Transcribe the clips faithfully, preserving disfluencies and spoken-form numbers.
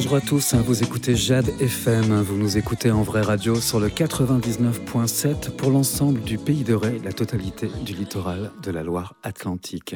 Bonjour à tous, vous écoutez Jade F M, vous nous écoutez en vraie radio sur le quatre-vingt-dix-neuf virgule sept pour l'ensemble du Pays de Ré, la totalité du littoral de la Loire-Atlantique.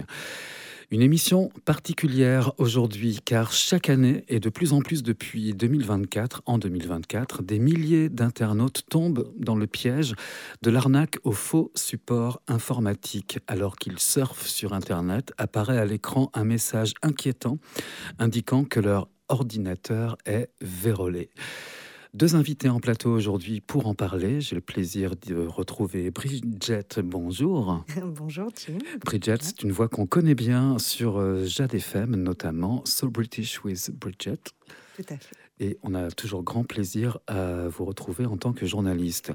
Une émission particulière aujourd'hui car chaque année et de plus en plus depuis deux mille vingt-quatre, en deux mille vingt-quatre, des milliers d'internautes tombent dans le piège de l'arnaque aux faux supports informatiques. Alors qu'ils surfent sur Internet, apparaît à l'écran un message inquiétant indiquant que leur ordinateur est vérolé. Deux invités en plateau aujourd'hui pour en parler. J'ai le plaisir de retrouver Bridget. Bonjour. Bonjour Tim. Bridget, c'est une voix qu'on connaît bien sur Jade F M, notamment So British with Bridget. Tout à fait. Et on a toujours grand plaisir à vous retrouver en tant que journaliste.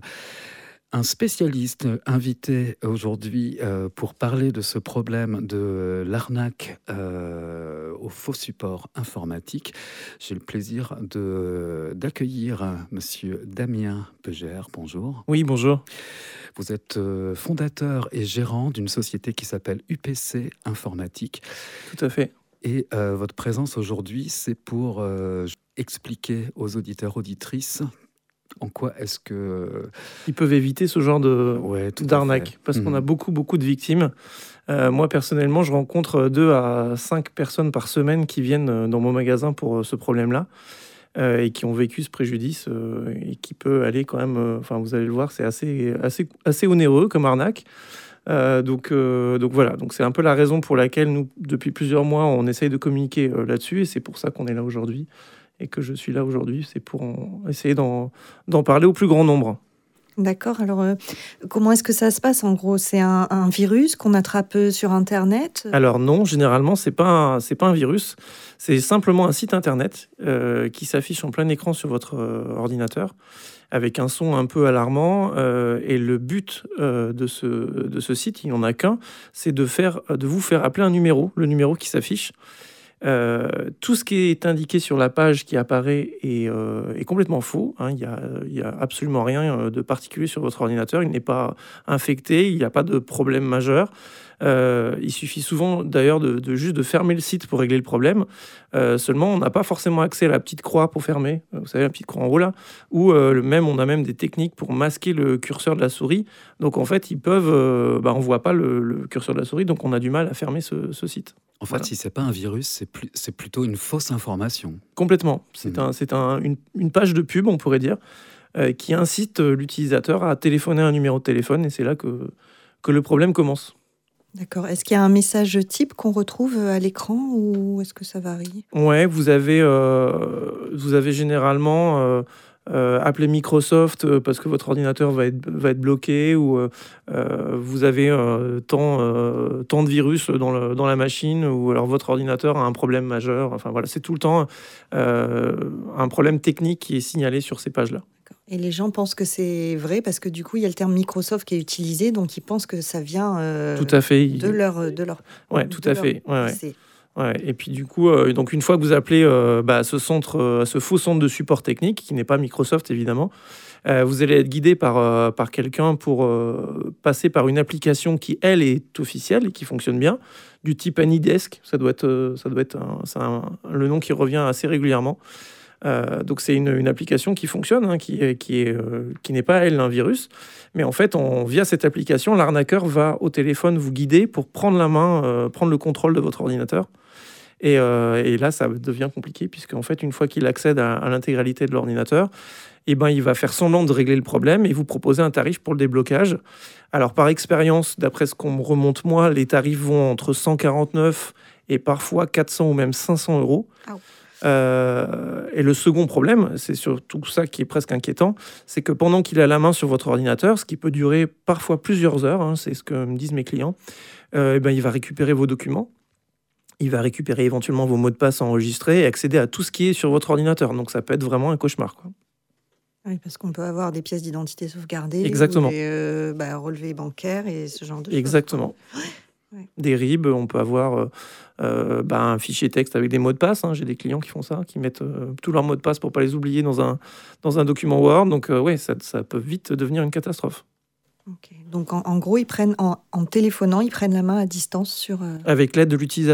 Un spécialiste invité aujourd'hui euh, pour parler de ce problème de l'arnaque euh, aux faux supports informatiques. J'ai le plaisir de, d'accueillir Monsieur Damien Pegère. Bonjour. Oui, bonjour. Vous êtes euh, fondateur et gérant d'une société qui s'appelle U P C Informatique. Tout à fait. Et euh, votre présence aujourd'hui, c'est pour euh, expliquer aux auditeurs, auditrices, en quoi est-ce que... Ils peuvent éviter ce genre de, ouais, d'arnaque, parce mmh. qu'on a beaucoup, beaucoup de victimes. Euh, moi, personnellement, je rencontre deux à cinq personnes par semaine qui viennent dans mon magasin pour ce problème-là euh, et qui ont vécu ce préjudice euh, et qui peut aller quand même... Euh, enfin, vous allez le voir, c'est assez, assez, assez onéreux comme arnaque. Euh, donc, euh, donc voilà, donc c'est un peu la raison pour laquelle nous, depuis plusieurs mois, on essaye de communiquer euh, là-dessus et c'est pour ça qu'on est là aujourd'hui. Et que je suis là aujourd'hui, c'est pour en, essayer d'en, d'en parler au plus grand nombre. D'accord, alors euh, comment est-ce que ça se passe en gros? C'est un, un virus qu'on attrape sur Internet? Alors non, généralement, c'est pas un, c'est pas un virus, c'est simplement un site Internet euh, qui s'affiche en plein écran sur votre euh, ordinateur, avec un son un peu alarmant, euh, et le but euh, de, ce, de ce site, il n'y en a qu'un, c'est de, faire, de vous faire appeler un numéro, le numéro qui s'affiche. Euh, tout ce qui est indiqué sur la page qui apparaît est, euh, est complètement faux. Hein. Il n'y a, il y a absolument rien de particulier sur votre ordinateur. Il n'est pas infecté, il n'y a pas de problème majeur. Euh, il suffit souvent d'ailleurs de, de juste de fermer le site pour régler le problème. Euh, seulement, on n'a pas forcément accès à la petite croix pour fermer. Vous savez, la petite croix en haut là. Ou euh, même, on a même des techniques pour masquer le curseur de la souris. Donc en fait, ils peuvent, euh, bah, on voit pas le, le curseur de la souris, donc on a du mal à fermer ce, ce site. En fait, Voilà. Si c'est pas un virus, c'est, plus, c'est plutôt une fausse information. Complètement. C'est, mmh. un, c'est un, une, une page de pub, on pourrait dire, euh, qui incite l'utilisateur à téléphoner un numéro de téléphone, et c'est là que, que le problème commence. D'accord. Est-ce qu'il y a un message type qu'on retrouve à l'écran ou est-ce que ça varie? Ouais, vous avez, euh, vous avez généralement euh, euh, appelé Microsoft parce que votre ordinateur va être, va être bloqué, ou euh, vous avez euh, tant, euh, tant de virus dans, le, dans la machine, ou alors votre ordinateur a un problème majeur. Enfin voilà, c'est tout le temps euh, un problème technique qui est signalé sur ces pages-là. Et les gens pensent que c'est vrai parce que du coup, il y a le terme Microsoft qui est utilisé, donc ils pensent que ça vient euh, tout à fait. de leur... De leur ouais, tout de à leur fait. Ouais, ouais. Ouais, et puis du coup, euh, donc une fois que vous appelez euh, bah, ce centre, euh, ce faux centre de support technique, qui n'est pas Microsoft évidemment, euh, vous allez être guidé par, euh, par quelqu'un pour euh, passer par une application qui, elle, est officielle et qui fonctionne bien, du type AnyDesk. Ça doit être, euh, ça doit être un, c'est un, le nom qui revient assez régulièrement. Euh, donc c'est une, une application qui fonctionne, hein, qui, est, qui, est, euh, qui n'est pas, elle, un virus. Mais en fait, on, via cette application, l'arnaqueur va au téléphone vous guider pour prendre la main, euh, prendre le contrôle de votre ordinateur. Et, euh, et là, ça devient compliqué, puisqu'en fait, une fois qu'il accède à, à l'intégralité de l'ordinateur, eh ben, il va faire semblant de régler le problème et vous proposer un tarif pour le déblocage. Alors, par expérience, d'après ce qu'on me remonte moi, les tarifs vont entre cent quarante-neuf et parfois quatre cents ou même cinq cents euros. Oh. Euh, et le second problème, c'est surtout ça qui est presque inquiétant, c'est que pendant qu'il a la main sur votre ordinateur, ce qui peut durer parfois plusieurs heures, hein, c'est ce que me disent mes clients, euh, eh ben, il va récupérer vos documents, il va récupérer éventuellement vos mots de passe enregistrés et accéder à tout ce qui est sur votre ordinateur. Donc ça peut être vraiment un cauchemar, quoi. Oui, parce qu'on peut avoir des pièces d'identité sauvegardées, exactement, ou des euh, bah, relevés bancaires et ce genre de choses. Exactement. Ouais. Des R I B, on peut avoir euh, euh, bah, un fichier texte avec des mots de passe. Hein. J'ai des clients qui font ça, qui mettent euh, tous leurs mots de passe pour pas les oublier dans un, dans un document Word. Donc euh, ouais, ça, ça peut vite devenir une catastrophe. Okay. Donc en, en gros, ils prennent en, en téléphonant, ils prennent la main à distance sur... Euh... Avec l'aide de l'utilisateur.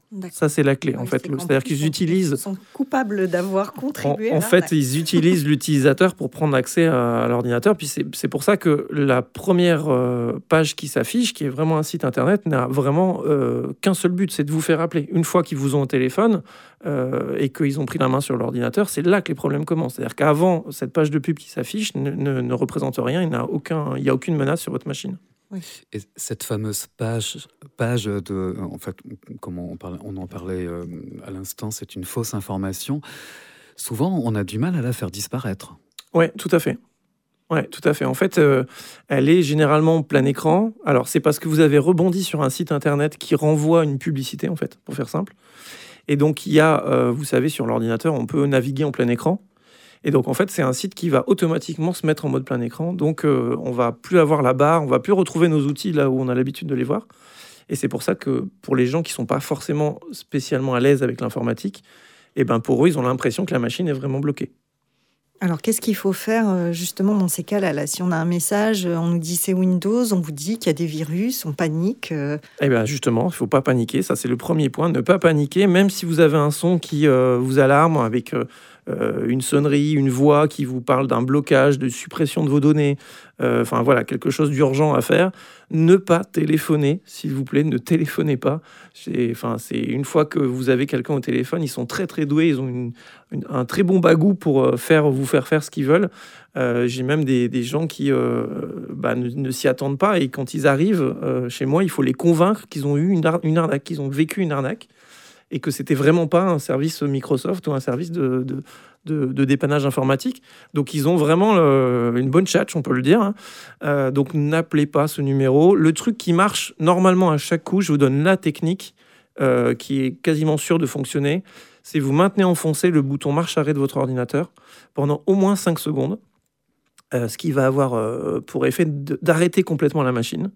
D'accord. Ça, c'est la clé, Oui, en fait. c'est Le- qu'en C'est-à-dire plus, qu'ils ils utilisent... sont coupables d'avoir En, contribué. en à fait, l'arnaque. ils utilisent l'utilisateur pour prendre accès à, à l'ordinateur. Puis c'est c'est pour ça que la première euh, page qui s'affiche, qui est vraiment un site internet, n'a vraiment euh, qu'un seul but, c'est de vous faire appeler. Une fois qu'ils vous ont au téléphone euh, et qu'ils ont pris la main sur l'ordinateur, c'est là que les problèmes commencent. C'est-à-dire qu'avant, cette page de pub qui s'affiche ne, ne- ne représente rien. Il n'y a aucun, il y a aucune menace sur votre machine. Et cette fameuse page, page de, en fait, comme on, parlait, on en parlait euh, à l'instant, c'est une fausse information. Souvent, on a du mal à la faire disparaître. Ouais, tout à fait. Ouais, tout à fait. En fait, euh, elle est généralement plein écran. Alors, c'est parce que vous avez rebondi sur un site internet qui renvoie une publicité, en fait, pour faire simple. Et donc, il y a, euh, vous savez, sur l'ordinateur, on peut naviguer en plein écran. Et donc, en fait, c'est un site qui va automatiquement se mettre en mode plein écran. Donc, euh, on va plus avoir la barre, on va plus retrouver nos outils là où on a l'habitude de les voir. Et c'est pour ça que pour les gens qui sont pas forcément spécialement à l'aise avec l'informatique, eh ben pour eux, ils ont l'impression que la machine est vraiment bloquée. Alors, qu'est-ce qu'il faut faire euh, justement dans ces cas-là là? Si on a un message, euh, on nous dit c'est Windows, on vous dit qu'il y a des virus, on panique. euh, Eh bien, justement, il ne faut pas paniquer. Ça, c'est le premier point. Ne pas paniquer, même si vous avez un son qui euh, vous alarme avec euh, euh, une sonnerie, une voix qui vous parle d'un blocage, de suppression de vos données. euh, Enfin, voilà, quelque chose d'urgent à faire. Ne pas téléphoner, s'il vous plaît. Ne téléphonez pas. C'est, enfin, c'est une fois que vous avez quelqu'un au téléphone, ils sont très, très doués. Ils ont une, une- un très bon bagou pour euh, faire, vous faire faire ce qu'ils veulent. Euh, j'ai même des, des gens qui euh, bah, ne, ne s'y attendent pas et quand ils arrivent euh, chez moi, il faut les convaincre qu'ils ont eu une, ar- une arnaque, qu'ils ont vécu une arnaque et que c'était vraiment pas un service Microsoft ou un service de, de, de- de dépannage informatique. Donc ils ont vraiment euh, une bonne tchatche, on peut le dire. hein. Euh, donc n'appelez pas ce numéro. Le truc qui marche normalement à chaque coup, je vous donne la technique euh, qui est quasiment sûre de fonctionner, c'est vous maintenez enfoncé le bouton marche-arrêt de votre ordinateur pendant au moins cinq secondes. Euh, ce qui va avoir euh, pour effet de- d'arrêter complètement la machine.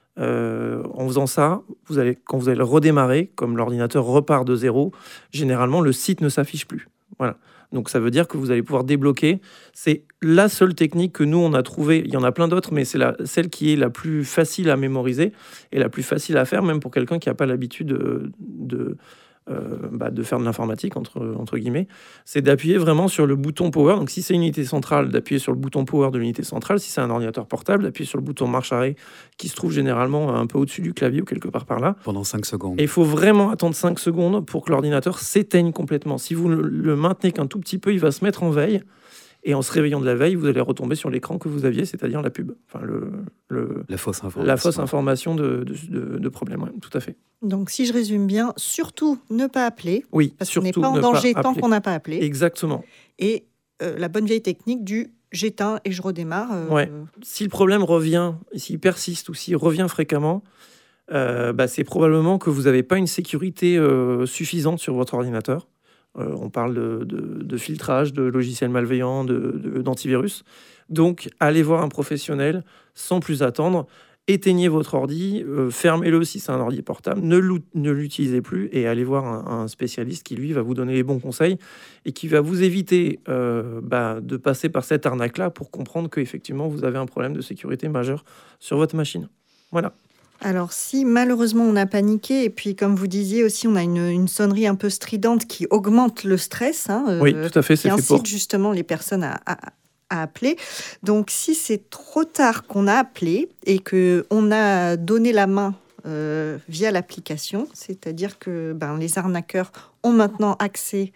Euh, en faisant ça, vous allez, quand vous allez le redémarrer, comme l'ordinateur repart de zéro, généralement le site ne s'affiche plus. Voilà. Donc ça veut dire que vous allez pouvoir débloquer. C'est la seule technique que nous on a trouvée. Il y en a plein d'autres, mais c'est la, celle qui est la plus facile à mémoriser et la plus facile à faire, même pour quelqu'un qui n'a pas l'habitude de, de, euh, bah, de faire de l'informatique, entre, entre guillemets, c'est d'appuyer vraiment sur le bouton power. Donc si c'est une unité centrale, d'appuyer sur le bouton power de l'unité centrale. Si c'est un ordinateur portable, d'appuyer sur le bouton marche-arrêt qui se trouve généralement un peu au-dessus du clavier ou quelque part par là. Pendant cinq secondes. Et il faut vraiment attendre cinq secondes pour que l'ordinateur s'éteigne complètement. Si vous le, le maintenez qu'un tout petit peu, il va se mettre en veille. Et en se réveillant de la veille, vous allez retomber sur l'écran que vous aviez, c'est-à-dire la pub. Enfin, le, le, La fausse information. la fausse information de, de, de, de problème, ouais, tout à fait. Donc, si je résume bien, surtout ne pas appeler, Oui, parce qu'on n'est surtout pas en ne danger pas tant appeler. qu'on n'a pas appelé. Exactement. Et euh, la bonne vieille technique du j'éteins et je redémarre. euh, Ouais. Si le problème revient, s'il persiste ou s'il revient fréquemment, euh, bah, c'est probablement que vous n'avez pas une sécurité euh, suffisante sur votre ordinateur. Euh, on parle de, de- de filtrage, de logiciels malveillants, de- de- d'antivirus. Donc, allez voir un professionnel sans plus attendre. Éteignez votre ordi, euh, fermez-le si c'est un ordi portable, ne l'ou- ne l'utilisez plus et allez voir un, un spécialiste qui, lui, va vous donner les bons conseils et qui va vous éviter euh, bah, de passer par cette arnaque-là pour comprendre qu'effectivement, vous avez un problème de sécurité majeur sur votre machine. Voilà. Alors, si malheureusement on a paniqué, et puis comme vous disiez aussi, on a une, une sonnerie un peu stridente qui augmente le stress, hein, euh, Oui, tout à fait, qui c'est fait incite pour. justement les personnes à, à- à appeler. Donc, si c'est trop tard qu'on a appelé et que on a donné la main euh, via l'application, c'est-à-dire que ben, les arnaqueurs ont maintenant accès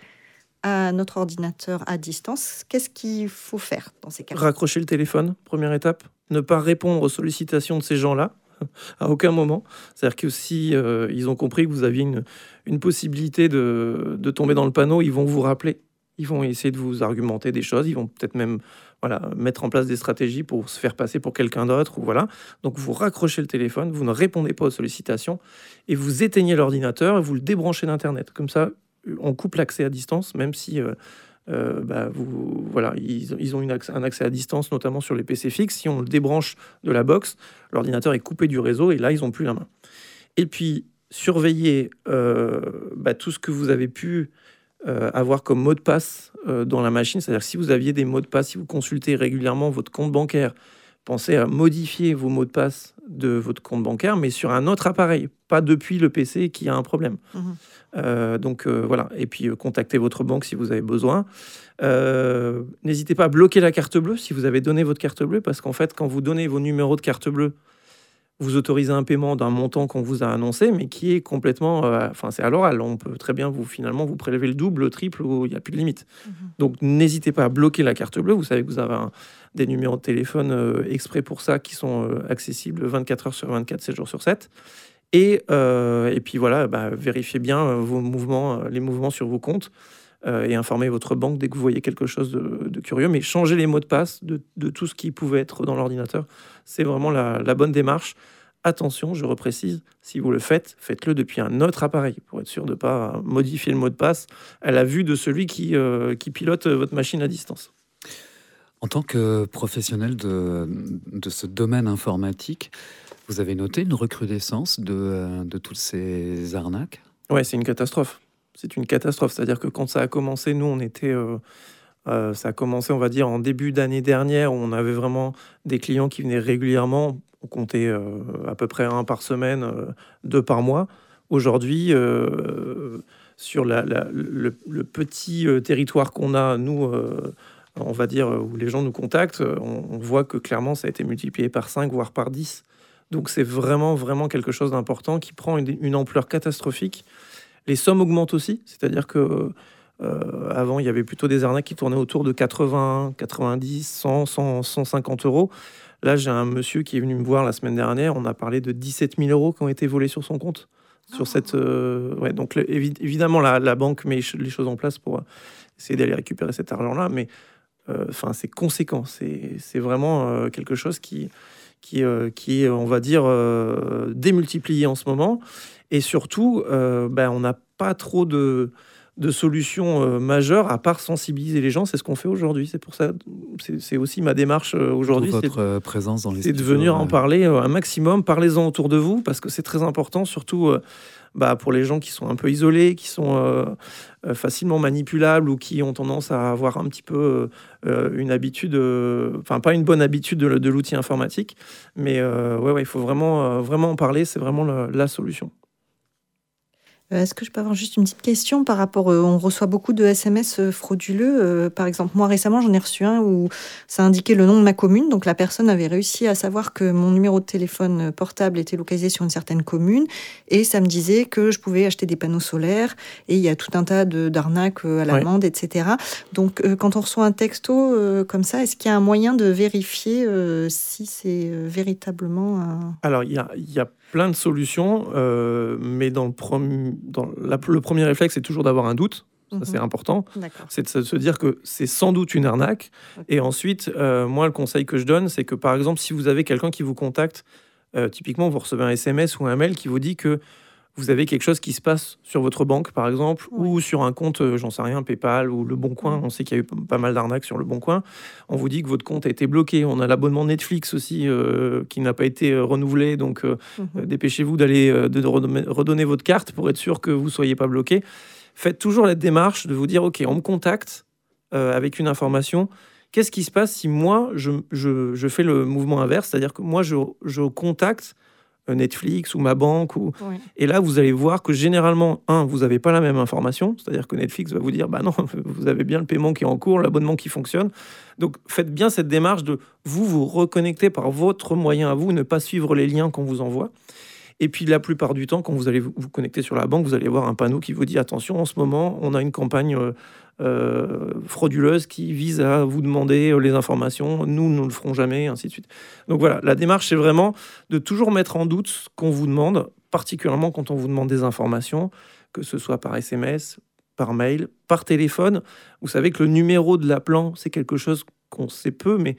à notre ordinateur à distance, qu'est-ce qu'il faut faire dans ces cas? Raccrocher le téléphone, première étape. Ne pas répondre aux sollicitations de ces gens-là, à aucun moment. C'est-à-dire que si euh, ils ont compris que vous aviez une, une possibilité de, de tomber dans le panneau, ils vont vous rappeler. Ils vont essayer de vous argumenter des choses. Ils vont peut-être même voilà, mettre en place des stratégies pour se faire passer pour quelqu'un d'autre. Ou voilà. Donc vous raccrochez le téléphone, vous ne répondez pas aux sollicitations et vous éteignez l'ordinateur et vous le débranchez d'Internet. Comme ça, on coupe l'accès à distance, même si... euh, Euh, bah, vous, voilà, ils, ils ont une accès, un accès à distance, notamment sur les P C fixes. Si on le débranche de la box, l'ordinateur est coupé du réseau et là, ils n'ont plus la main. Et puis, surveillez euh, bah, tout ce que vous avez pu euh, avoir comme mot de passe euh, dans la machine. C'est-à-dire si vous aviez des mots de passe, si vous consultez régulièrement votre compte bancaire pensez à modifier vos mots de passe de votre compte bancaire, mais sur un autre appareil, pas depuis le P C qui a un problème. Mmh. Euh, donc euh, voilà, et puis euh, contactez votre banque si vous avez besoin. Euh, n'hésitez pas à bloquer la carte bleue si vous avez donné votre carte bleue, parce qu'en fait, quand vous donnez vos numéros de carte bleue, vous autorisez un paiement d'un montant qu'on vous a annoncé, mais qui est complètement... Enfin, euh, c'est à l'oral. On peut très bien, vous finalement, vous prélever le double, le triple, où il n'y a plus de limite. Mmh. Donc, n'hésitez pas à bloquer la carte bleue. Vous savez que vous avez un, des numéros de téléphone euh, exprès pour ça, qui sont euh, accessibles vingt-quatre heures sur vingt-quatre, sept jours sur sept. Et, euh, et puis voilà, bah, vérifiez bien euh, vos mouvements, euh, les mouvements sur vos comptes euh, et informez votre banque dès que vous voyez quelque chose de, de curieux. Mais changez les mots de passe de, de tout ce qui pouvait être dans l'ordinateur. C'est vraiment la, la bonne démarche. Attention, je reprécise, si vous le faites, faites-le depuis un autre appareil pour être sûr de ne pas modifier le mot de passe à la vue de celui qui, euh, qui pilote votre machine à distance. En tant que professionnel de, de ce domaine informatique, vous avez noté une recrudescence de, de toutes ces arnaques ? Ouais, c'est une catastrophe. C'est une catastrophe. C'est-à-dire que quand ça a commencé, nous, on était... Euh, euh, ça a commencé, on va dire, en début d'année dernière, où on avait vraiment des clients qui venaient régulièrement. On comptait euh, à peu près un par semaine, euh, deux par mois. Aujourd'hui, euh, sur la, la, le, le petit euh, territoire qu'on a, nous... Euh, on va dire, où les gens nous contactent, on, on voit que clairement, ça a été multiplié par cinq, voire par dix. Donc c'est vraiment, vraiment quelque chose d'important qui prend une, une ampleur catastrophique. Les sommes augmentent aussi, c'est-à-dire que euh, avant, il y avait plutôt des arnaques qui tournaient autour de quatre-vingts, quatre-vingt-dix, cent, cent, cent cinquante euros. Là, j'ai un monsieur qui est venu me voir la semaine dernière, on a parlé de dix-sept mille euros qui ont été volés sur son compte. Sur oh. cette, euh, ouais, donc le, évidemment, la, la banque met les choses en place pour essayer d'aller récupérer cet argent-là, mais enfin, euh, c'est conséquent. C'est, c'est vraiment euh, quelque chose qui, qui, euh, qui est, on va dire, euh, démultiplié en ce moment. Et surtout, euh, ben, on n'a pas trop de, de solutions euh, majeures à part sensibiliser les gens. C'est ce qu'on fait aujourd'hui. C'est pour ça, c'est, c'est aussi ma démarche euh, aujourd'hui. Votre c'est de, présence dans les c'est de venir en parler euh, un maximum. Parlez-en autour de vous parce que c'est très important, surtout... Euh, Bah, pour les gens qui sont un peu isolés, qui sont euh, euh, facilement manipulables ou qui ont tendance à avoir un petit peu euh, une habitude, enfin euh, pas une bonne habitude de, de l'outil informatique, mais euh, ouais, ouais, il faut vraiment, euh, vraiment en parler, c'est vraiment la, la solution. Est-ce que je peux avoir juste une petite question par rapport... Euh, on reçoit beaucoup de S M S frauduleux. Euh, par exemple, moi, récemment, j'en ai reçu un où ça indiquait le nom de ma commune. Donc, la personne avait réussi à savoir que mon numéro de téléphone portable était localisé sur une certaine commune. Et ça me disait que je pouvais acheter des panneaux solaires. Et il y a tout un tas de, d'arnaques à l'amende, ouais. et cetera. Donc, euh, quand on reçoit un texto euh, comme ça, est-ce qu'il y a un moyen de vérifier euh, si c'est euh, véritablement... Un... Alors, il y a... Y a... plein de solutions, euh, mais dans, le, prom- dans la, le premier réflexe, c'est toujours d'avoir un doute. Ça, mmh. c'est important. D'accord. C'est de se dire que c'est sans doute une arnaque. Okay. Et ensuite, euh, moi, le conseil que je donne, c'est que, par exemple, si vous avez quelqu'un qui vous contacte, euh, typiquement, vous recevez un S M S ou un mail qui vous dit que vous avez quelque chose qui se passe sur votre banque, par exemple, oui. ou sur un compte, euh, j'en sais rien, PayPal ou Le Bon Coin. Mmh. On sait qu'il y a eu p- pas mal d'arnaques sur Le Bon Coin. On vous dit que votre compte a été bloqué. On a l'abonnement Netflix aussi euh, qui n'a pas été euh, renouvelé. Donc, euh, mmh. euh, dépêchez-vous d'aller euh, de redonner, redonner votre carte pour être sûr que vous ne soyez pas bloqué. Faites toujours la démarche de vous dire, OK, on me contacte euh, avec une information. Qu'est-ce qui se passe si moi, je, je, je fais le mouvement inverse, c'est-à-dire que moi, je, je contacte Netflix ou ma banque ou... Oui. Et là vous allez voir que généralement un vous n'avez pas la même information, c'est-à-dire que Netflix va vous dire bah non vous avez bien le paiement qui est en cours, l'abonnement qui fonctionne, donc faites bien cette démarche de vous vous reconnecter par votre moyen à vous, ne pas suivre les liens qu'on vous envoie. Et puis la plupart du temps quand vous allez vous connecter sur la banque, vous allez voir un panneau qui vous dit attention, en ce moment on a une campagne euh, Euh, frauduleuse qui vise à vous demander les informations, nous ne le ferons jamais, ainsi de suite. Donc voilà, la démarche c'est vraiment de toujours mettre en doute ce qu'on vous demande, particulièrement quand on vous demande des informations, que ce soit par S M S, par mail, par téléphone. Vous savez que le numéro de l'appelant, c'est quelque chose qu'on sait peu, mais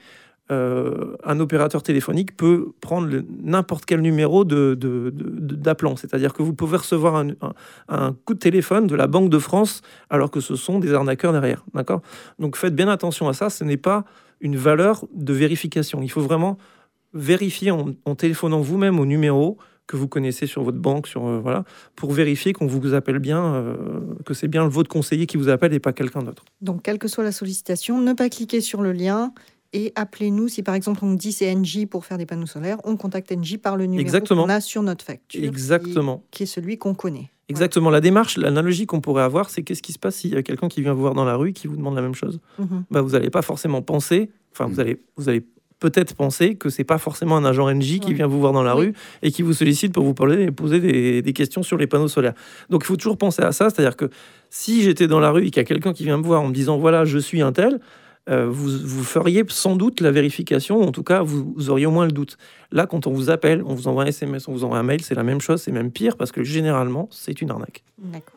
Euh, un opérateur téléphonique peut prendre le, n'importe quel numéro de, de, de, d'appelant. C'est-à-dire que vous pouvez recevoir un, un, un coup de téléphone de la Banque de France alors que ce sont des arnaqueurs derrière. D'accord ? Donc faites bien attention à ça. Ce n'est pas une valeur de vérification. Il faut vraiment vérifier en, en téléphonant vous-même au numéro que vous connaissez sur votre banque, sur, euh, voilà, pour vérifier qu'on vous appelle bien, euh, que c'est bien votre conseiller qui vous appelle et pas quelqu'un d'autre. Donc, quelle que soit la sollicitation, ne pas cliquer sur le lien et appelez-nous. Si par exemple on dit c'est Engie pour faire des panneaux solaires, on contacte Engie par le numéro Exactement. qu'on a sur notre facture. Exactement. Qui, qui est celui qu'on connaît. Exactement. Ouais. La démarche, l'analogie qu'on pourrait avoir, c'est qu'est-ce qui se passe s'il y a quelqu'un qui vient vous voir dans la rue et qui vous demande la même chose. Mm-hmm. Bah, vous n'allez pas forcément penser, enfin mm. vous allez, vous allez peut-être penser que c'est pas forcément un agent Engie ouais. qui vient vous voir dans la oui. rue et qui vous sollicite pour vous parler et poser des, des questions sur les panneaux solaires. Donc il faut toujours penser à ça, c'est-à-dire que si j'étais dans la rue et qu'il y a quelqu'un qui vient me voir en me disant voilà je suis un tel, euh, vous, vous feriez sans doute la vérification, en tout cas vous, vous auriez au moins le doute. Là quand on vous appelle, on vous envoie un S M S, on vous envoie un mail, c'est la même chose, c'est même pire parce que généralement c'est une arnaque. D'accord.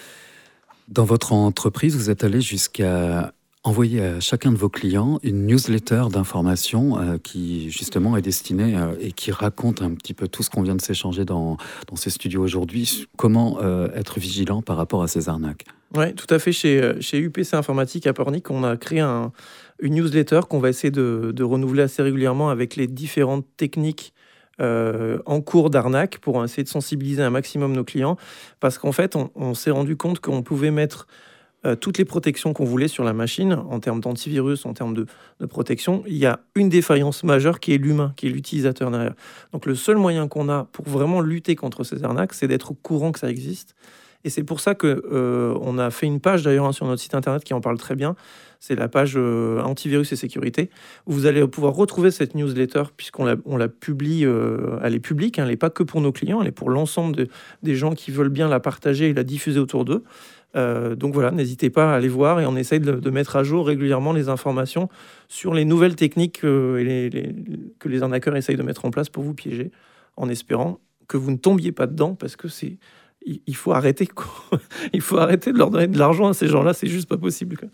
Dans votre entreprise, vous êtes allé jusqu'à envoyer à chacun de vos clients une newsletter d'information euh, qui justement est destinée euh, et qui raconte un petit peu tout ce qu'on vient de s'échanger dans, dans ces studios aujourd'hui. Comment euh, être vigilant par rapport à ces arnaques? Oui, tout à fait. Chez, chez U P C Informatique à Pornic, on a créé un, une newsletter qu'on va essayer de, de renouveler assez régulièrement avec les différentes techniques Euh, en cours d'arnaque pour essayer de sensibiliser un maximum nos clients, parce qu'en fait on, on s'est rendu compte qu'on pouvait mettre euh, toutes les protections qu'on voulait sur la machine en termes d'antivirus, en termes de, de protection. Il y a une défaillance majeure qui est l'humain, qui est l'utilisateur derrière. Donc le seul moyen qu'on a pour vraiment lutter contre ces arnaques, c'est d'être au courant que ça existe. Et c'est pour ça qu'on euh, a fait une page d'ailleurs hein, sur notre site internet qui en parle très bien. C'est la page euh, antivirus et sécurité, où vous allez pouvoir retrouver cette newsletter, puisqu'on la, on la publie, euh, elle est publique, hein, elle n'est pas que pour nos clients, elle est pour l'ensemble de, des gens qui veulent bien la partager et la diffuser autour d'eux. Euh, donc voilà, n'hésitez pas à aller voir, et on essaye de, de mettre à jour régulièrement les informations sur les nouvelles techniques euh, et les, les, que les arnaqueurs essayent de mettre en place pour vous piéger, en espérant que vous ne tombiez pas dedans, parce que c'est... il faut arrêter, quoi. Il faut arrêter de leur donner de l'argent à ces gens-là, c'est juste pas possible, quoi.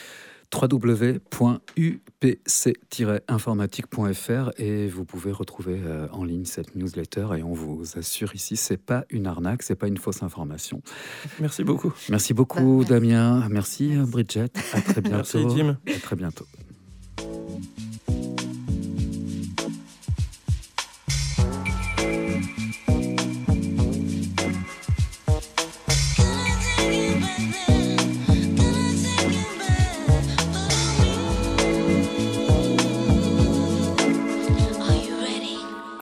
w w w point u p c tiret informatique point f r et vous pouvez retrouver euh, en ligne cette newsletter et on vous assure ici, c'est pas une arnaque, c'est pas une fausse information. Merci beaucoup. Merci beaucoup, bah, Damien. Merci, Bridget. À très bientôt. Merci, Jim. À très bientôt.